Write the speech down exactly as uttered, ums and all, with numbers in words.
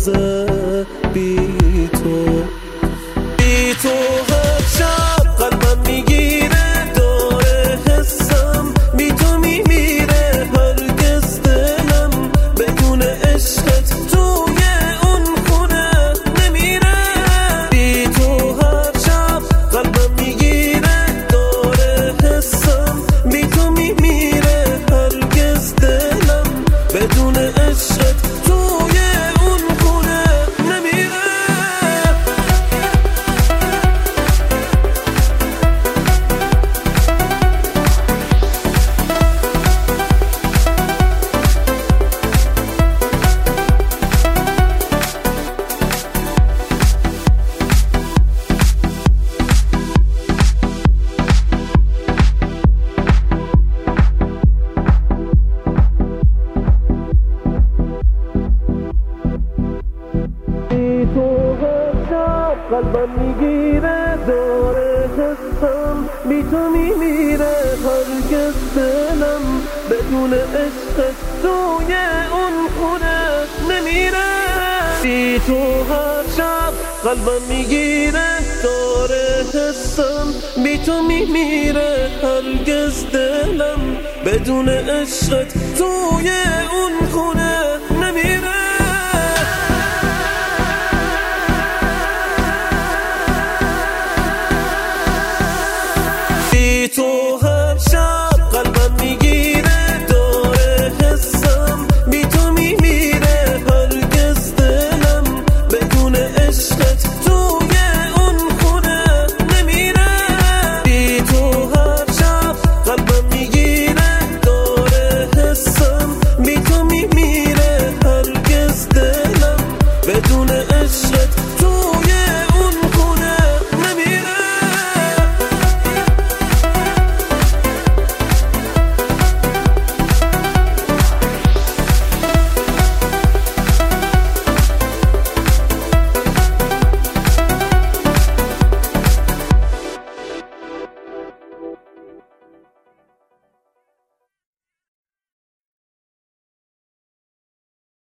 روزه بی تو، بی تو هر شب قلبم میگیره داره حسم، بی تو میمیره هرگز دلم بدون عشقت توی اون خونه نمیره، بی تو هر شب قلبم میگیره داره حسم، بی تو میمیره هرگز دلم بدون عشقت توی اون خونه نمیره. قلبم میگیره داره حسم، بی تو میمیره هرگز دلم بدون عشقت توی اون خونه نمیره، بی تو هر شب قلبم میگیره داره حسم، بی تو میمیره هرگز دلم بدون عشقت تو